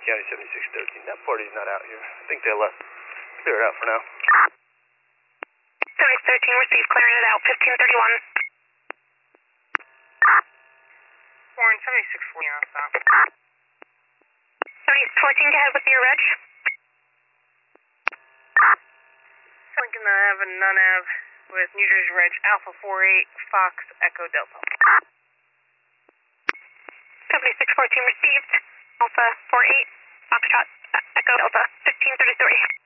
County 7613. That party's not out here. I think they left. Clear it out for now. 7613 received, clearing it out, 1531. Warren, 7614 on stop. 7614, go ahead with your reg. Lincoln Ave and Nunn Ave with New Jersey Reg Alpha 48 Fox Echo Delta. 7614 received, Alpha 48 Foxtrot Echo Delta 1533.